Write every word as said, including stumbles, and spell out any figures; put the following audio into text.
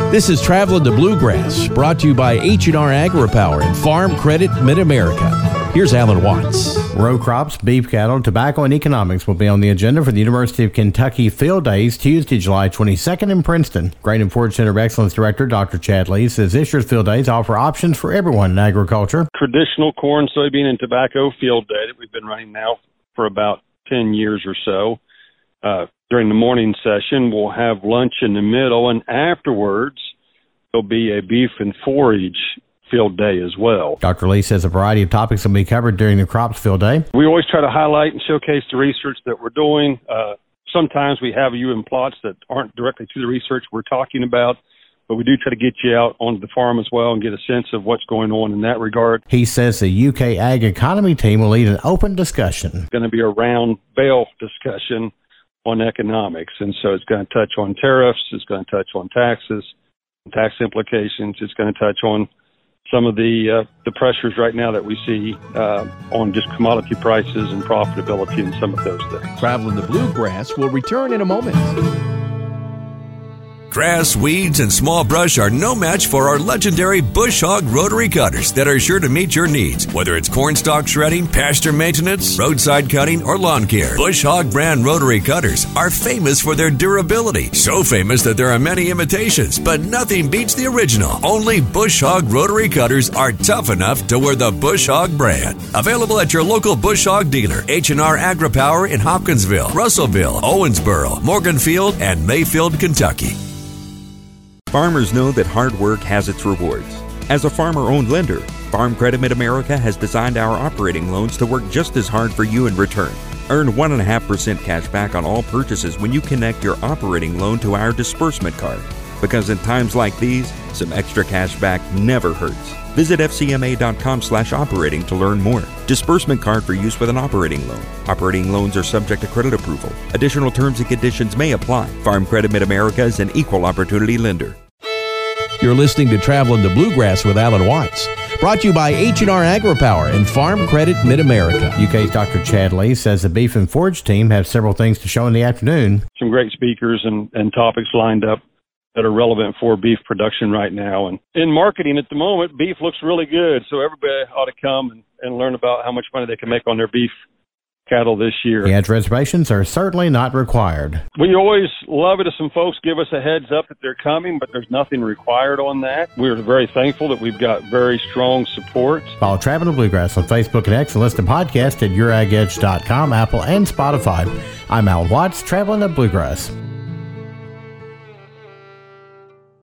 This is Traveling the Bluegrass, brought to you by H and R AgriPower and Farm Credit Mid-America. Here's Alan Watts. Row crops, beef cattle, tobacco, and economics will be on the agenda for the University of Kentucky Field Days Tuesday, July twenty-second in Princeton. Grain and Forage Center of Excellence Director Doctor Chad Lee says this year's Field Days offer options for everyone in agriculture. Traditional corn, soybean, and tobacco field day that we've been running now for about ten years or so. Uh, during the morning session, we'll have lunch in the middle, and afterwards there'll be a beef and forage field day as well. Doctor Lee says a variety of topics will be covered during the crops field day. We always try to highlight and showcase the research that we're doing. Uh, sometimes we have you in plots that aren't directly to the research we're talking about, but we do try to get you out onto the farm as well and get a sense of what's going on in that regard. He says the U K Ag Economy team will lead an open discussion. It's going to be a round bale discussion on economics, and so it's going to touch on tariffs, it's going to touch on taxes, tax implications, it's going to touch on some of the uh, the pressures right now that we see uh, on just commodity prices and profitability and some of those things. Traveling the Bluegrass will return in a moment. Grass, weeds, and small brush are no match for our legendary Bush Hog rotary cutters that are sure to meet your needs. Whether it's cornstalk shredding, pasture maintenance, roadside cutting, or lawn care, Bush Hog brand rotary cutters are famous for their durability. So famous that there are many imitations, but nothing beats the original. Only Bush Hog rotary cutters are tough enough to wear the Bush Hog brand. Available at your local Bush Hog dealer. H and R AgriPower in Hopkinsville, Russellville, Owensboro, Morganfield, and Mayfield, Kentucky. Farmers know that hard work has its rewards. As a farmer-owned lender, Farm Credit Mid-America has designed our operating loans to work just as hard for you in return. Earn one point five percent cash back on all purchases when you connect your operating loan to our disbursement card. Because in times like these, some extra cash back never hurts. Visit F C M A dot com slash operating to learn more. Disbursement card for use with an operating loan. Operating loans are subject to credit approval. Additional terms and conditions may apply. Farm Credit Mid-America is an equal opportunity lender. You're listening to Traveling the Bluegrass with Alan Watts, brought to you by H and R AgriPower and Farm Credit Mid-America. U K's Doctor Chad Lee says the Beef and Forage team have several things to show in the afternoon. Some great speakers and, and topics lined up that are relevant for beef production right now. And in marketing at the moment, beef looks really good, so everybody ought to come and, and learn about how much money they can make on their beef cattle this year. The ads reservations are certainly not required. We always love it if some folks give us a heads up that they're coming, but there's nothing required on that. We're very thankful that we've got very strong support. Follow Traveling the Bluegrass on Facebook and X and listen to podcasts at your ag edge dot com, Apple, and Spotify. I'm Al Watts, Traveling the Bluegrass.